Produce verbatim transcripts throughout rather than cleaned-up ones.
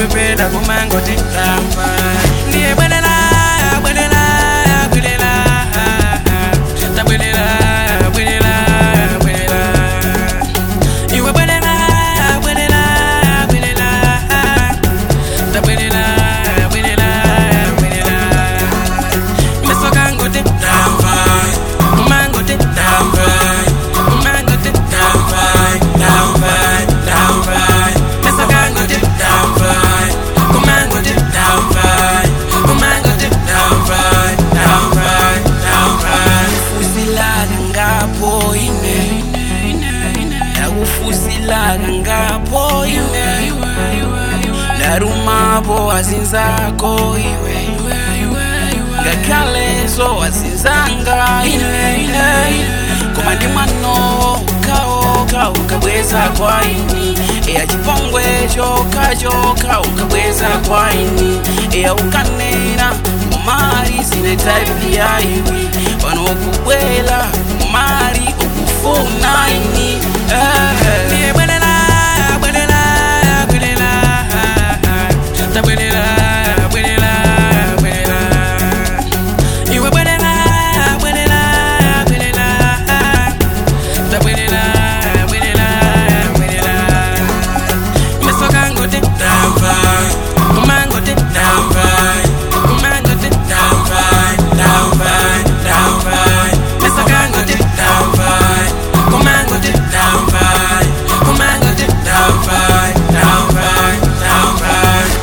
pepeda kumangote damva ndiye bwelela bwelela bwelela tabwelela bwelela bwelela iwe bwelela bwelela bwelela tabwelela bwelela bwelela mesoka ngote damva kumangote damva kumangote damva damva damva mesoka ngote damva kumangote damva kumangote damva damva damva fusilaga ngapo ine yakufusilaga ngapo ine darumabo wazinzako iwe ngakalezo wazinzanga ine komandi mwano ukaoka ukabweza kwa ini eya chipongwe choka choka ukabweza kwa ini eya ukanena umari zine type ya iwi wano kubwela umari ukufuna ini niye bwelela bwelela bwelela tabwelela bwelela bwelela iwe bwelela bwelela bwelela tabwelela bwelela bwelela mesoka ngote damva kumangote damva kumangote damva damva damva mesoka ngote damva kumangote damva kumangote damva damva damva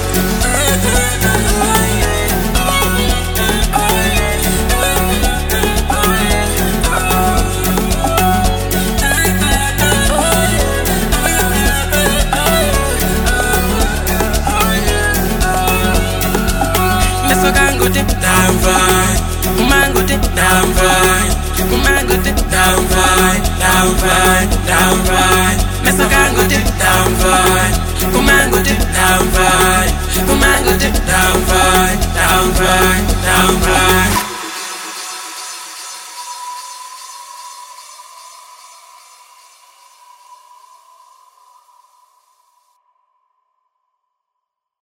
mesoka ngote damva kumangote damva kumangote damva damva damva mesoka ngote damva kumangote damva kumangote damva damva damva